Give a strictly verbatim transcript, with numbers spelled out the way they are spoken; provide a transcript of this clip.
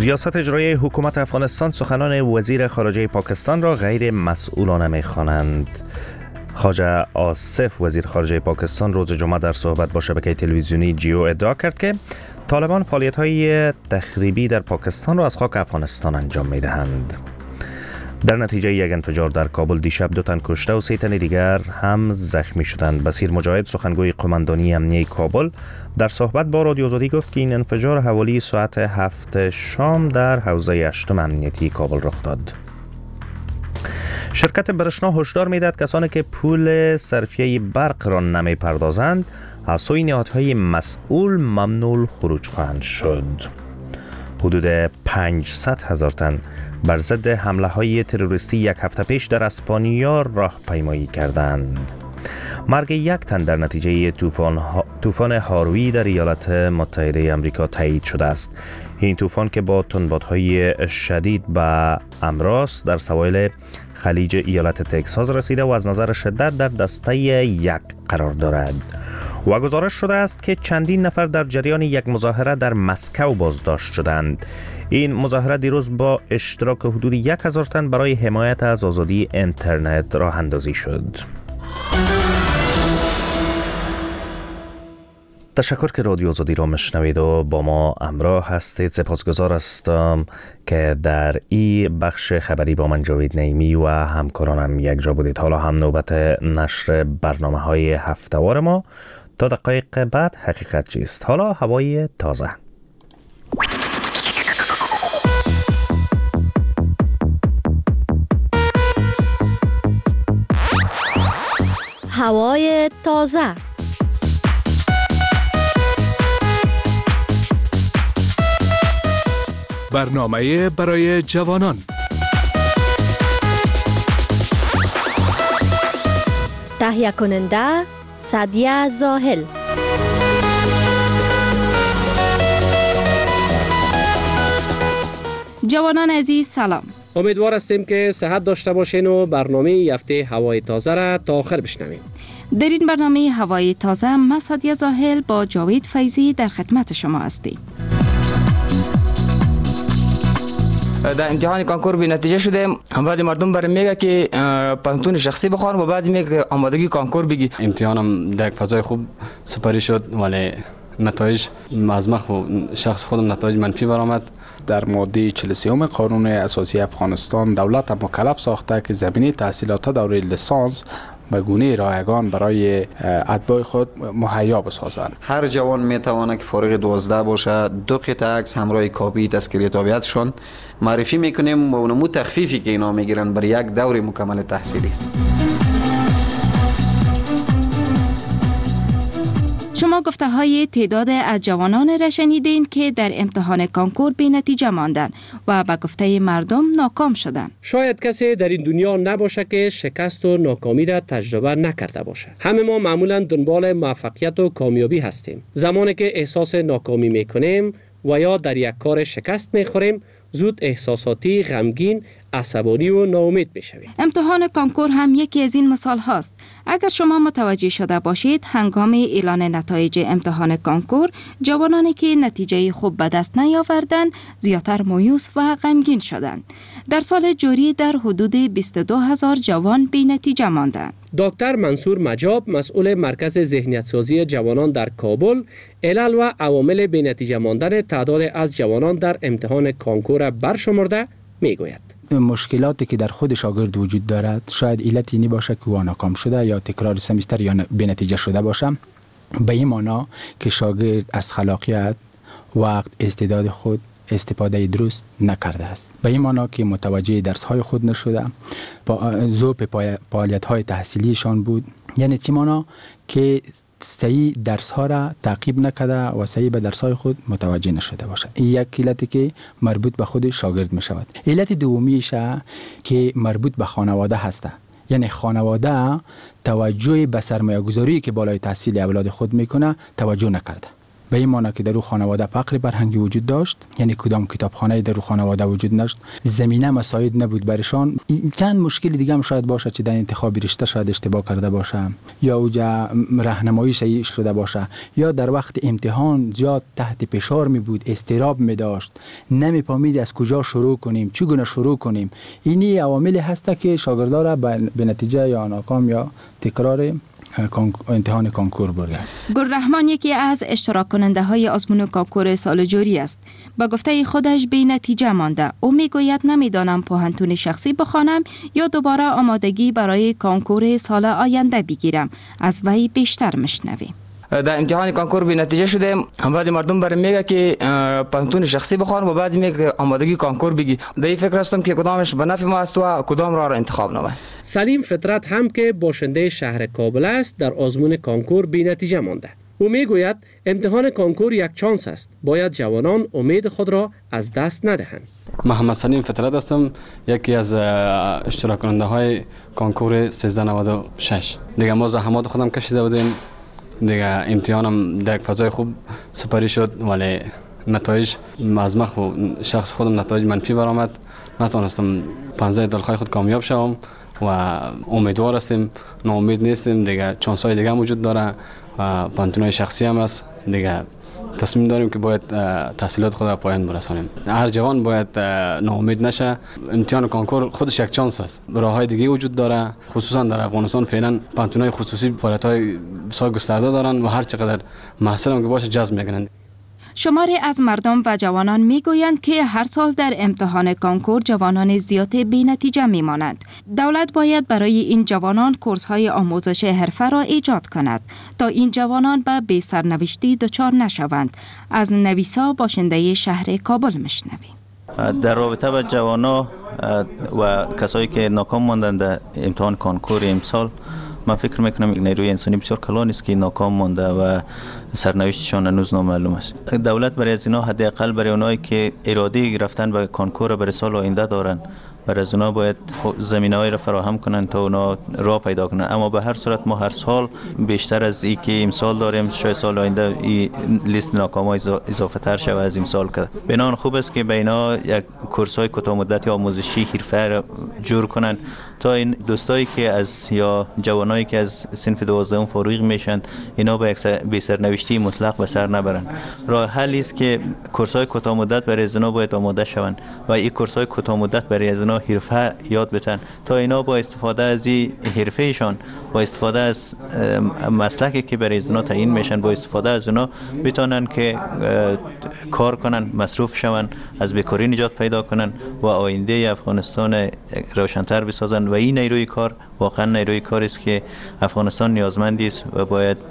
ریاست اجرایی حکومت افغانستان سخنان وزیر خارجه پاکستان را غیر مسئولانه می‌خوانند. خواجه آصف وزیر خارجه پاکستان روز جمعه در صحبت با شبکه تلویزیونی جیو ادعا کرد که طالبان فعالیت‌های تخریبی در پاکستان را از خاک افغانستان انجام می‌دهند. در نتیجه یک انفجار در کابل دیشب دو تن کشته و سه تن دیگر هم زخمی شدند. بصیر مجاهد سخنگوی قماندانی امنیه کابل در صحبت با رادیو آزادی گفت که این انفجار حوالی ساعت هفت شام در حوزه هشتم امنیتی کابل رخ داد. شرکت برشنا هشدار می‌دهد کسانی که پول صرفیه برق را نمی‌پردازند از سوی نهادهای مسئول ممنوع خروج خواهند شد. حدود پانصد هزار تن بر ضد حمله های تروریستی یک هفته پیش در اسپانیا راهپیمایی کردند. مرگ یک تن در نتیجه طوفان ها... طوفان هاروی در ایالات متحده آمریکا تایید شده است. این طوفان که با تندبادهای شدید به امراض در سواحل خلیج ایالت تگزاس رسیده و از نظر شدت در دسته یک قرار دارد. و گزارش شده است که چندین نفر در جریان یک مظاهره در مسکو بازداشت شدند. این مظاهره دیروز با اشتراک حدود یک هزار تن برای حمایت از آزادی اینترنت راه اندازی شد. تشکر که رادیو آزادی را مشنوید و با ما همراه هستید. سپاسگزار هستم که در این بخش خبری با من جاوید نعیمی و همکارانم یک جا بودید. حالا هم نوبت نشر برنامه های هفتهوار ما. تا دقایق بعد حقیقت چیست؟ حالا هوای تازه. هوای تازه. برنامه برای جوانان. تهیه کننده سعدیه زاهل. جوانان عزیز سلام. امیدوار هستیم که صحت داشته باشین و برنامه یفته هوای تازه را تا آخر بشنوین. در این برنامه هوای تازه ما سعدیه زاهل با جاوید فیضی در خدمت شما هستیم. در امتحان کنکور بی نتیجه شدیم. بعضی مردم برای میگه که پانتون شخصی بخوان و بعضی میگه که آمادگی کنکور بگی. امتحانم در یک فضای خوب سپری شد ولی نتایج مزمخ و شخص خودم نتایج منفی برآمد. در ماده چهل و سه قانون اساسی افغانستان دولت مکلف ساخته که زمینه تحصیلات دوره لیسانس به گونه رایگان برای اتباع خود مهیا بسازند. هر جوان میتواند که فارغ دوازده باشه دو قطعه عکس همراه کاپی تذکره تابعیتشون معرفی میکنیم و اونمو تخفیفی که اینا میگیرن برای یک دوره مکمل تحصیلی است. شما گفته های تعداد از جوانان را شنیدین که در امتحان کنکور بی نتیجه ماندن و به گفته مردم ناکام شدن. شاید کسی در این دنیا نباشه که شکست و ناکامی را تجربه نکرده باشه. همه ما معمولا دنبال موفقیت و کامیابی هستیم. زمانی که احساس ناکامی میکنیم و یا در یک کار شکست میخوریم زود احساساتی، غمگین، عصبانی و ناامید میشویم. امتحان کنکور هم یکی از این مثال هاست. اگر شما متوجه شده باشید هنگام اعلان نتایج امتحان کنکور جوانانی که نتیجه خوب به دست نیاوردند زیادتر مایوس و غمگین شدند. در سال جاری در حدود بیست و دو هزار جوان بی نتیجه ماندند. دکتر منصور مجاب مسئول مرکز ذهنیت سازی جوانان در کابل علل و عوامل بی نتیجه ماندن تعداد از جوانان در امتحان کنکور برشمرده میگوید. مشکلاتی که در خود شاگرد وجود دارد شاید علتی نی باشه که او ناکام شده یا تکرار سمستر یا بی نتیجه شده باشه. به این معنا که شاگرد از خلاقیت، وقت، استعداد خود استفاده درست نکرده است. به این معنا که متوجه درس های خود نشده، ذوق فعالیت های تحصیلیشان بود. یعنی چی معنا که صحیح درس ها را تعقیب نکرده و صحیح به درس های خود متوجه نشده باشه. این یک علتی که مربوط به خود شاگرد می شود. علت دومیش که مربوط به خانواده هسته. یعنی خانواده توجه به سرمایه گذاری که بالای تحصیل اولاد خود میکنه توجه نکرده. به این معنی که در او خانواده فقر فرهنگی وجود داشت، یعنی کدام کتابخانه در او خانواده وجود داشت، زمینه مساعد نبود برشان. چند مشکل دیگه هم شاید باشه، چه در انتخاب رشته شاید اشتباه کرده باشه، یا اوجا راهنمایی صحیح شده باشه، یا در وقت امتحان زیاد تحت فشار می بود، استراب می داشت، نمی فهمید از کجا شروع کنیم، چگونه شروع کنیم. اینی عواملی هست که شاگردا را به نتیجه یا ناکام یا تکرار امتحان کانکور برده. گلرحمان یکی از اشتراک کننده های آزمون کانکور سال جاری است. با گفته خودش بی نتیجه مانده. او میگوید نمیدانم پوهنتون شخصی بخوانم یا دوباره آمادگی برای کانکور سال آینده بگیرم. از وی بیشتر مشنویم. در امتحان کانکور بی نتیجه شدیم. بعضی مردم برام میگه که پوهنتون شخصی بخوان و بعضی میگه آمادگی کانکور بگی. در این فکر هستم که کدامش به نفع ما است و کدام را را انتخاب نمایم. سلیم فطرت هم که باشنده شهر کابل است در آزمون کانکور بی نتیجه مانده. او میگوید امتحان کانکور یک چانس است. باید جوانان امید خود را از دست ندهند. محمد سلیم فطرت هستم، یکی از اشتراک کننده های کانکور سیزده نود و شش. دیگه ما زحمات خودم کشیده بودیم. دیگه امتحانم در یک فضای خوب سپری شد، ولی نتایج مزمخ و شخص خودم نتایج منفی برآمد. نتونستم پانزده دلخواه خود کامیاب شوم و امیدوار هستیم، ناامید نیستیم. دیگه چانس های دیگه وجود داره و پانتونای شخصی هم است. دیگه تصمیم داریم که باید تحصیلات خود را پایان برسانیم. هر جوان باید ناامید نشه. امتحان کانکور خودش یک چانس است. راههای دیگه وجود داره، خصوصا در افغانستان فعلا پانتونای خصوصی فعالیت‌های بسیار گسترده دارن و هر چقدر محصل هم که باشه جذب میکنند. شماری از مردم و جوانان میگویند که هر سال در امتحان کانکور جوانان زیاد بی نتیجه میمانند. دولت باید برای این جوانان کورس‌های آموزش حرفه را ایجاد کند تا این جوانان به بی سرنوشتی دچار نشوند. از نویسا باشنده شهر کابل میشنویم. در رابطه با جوانا و کسایی که ناکام ماندند در امتحان کانکور امسال، من فکر میکنم یک نیروی انسانی بسیار کلان است که ناکام مانده و سرنوشتشان هنوز نامعلوم است. دولت برای از اینا حداقل برای اونایی که اراده رفتن به کانکور برای سال آینده دارن، برای از اونا باید زمینه‌ای را فراهم کنن تا اونا راه پیدا کنن. اما به هر صورت ما هر سال بیشتر از این که امسال داریم، شاید سال آینده این لیست ناکام‌ها اضافه تر شود از امسال که بنان خوب است که به اینا یک کورس‌های کوتاه مدتی آموزشی حرفه را جور کنن تا این دوستایی که از یا جوانایی که از صنف دوازدهم فارغ میشن اینا به یک بی سرنوشتی مطلق به سر نبرن. راه حلی است که کورس‌های کوتاه مدت برای اینا باید آماده شوند و این کورس‌های کوتاه مدت برای اینا حرفه یاد بتن تا اینا با استفاده از این حرفهشان، با استفاده از مسلکی که برای اینا تعیین میشن، با استفاده از اونا بتونن که کار کنن، مصروف شون، از بیکاری نجات پیدا کنن و آینده افغانستان روشن‌تر بسازن. و این نیروی کار واقعا نیروی کاری است که افغانستان نیازمندی است و باید